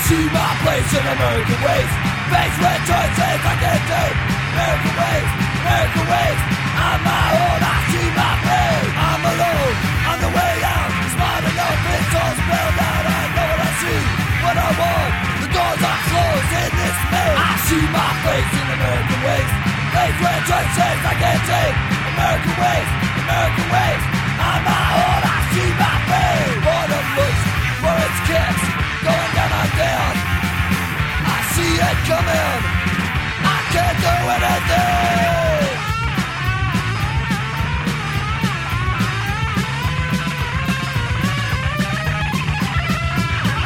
see my place in American ways. Face with choices I can't take. American ways, American ways. On my own, I see my fate. I'm alone, on the way out. Smart enough, it's all spelled out. I know what I see, what I want. The doors are closed in this maze. I see my face in American ways. Face with choices I can't take. American ways, American ways. On my own, I see my fate. Boredom looks for its kicks, going down on down. I see it coming. I can't do anything.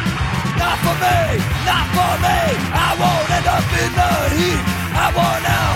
Not for me, not for me. I won't end up in the heat. I want out.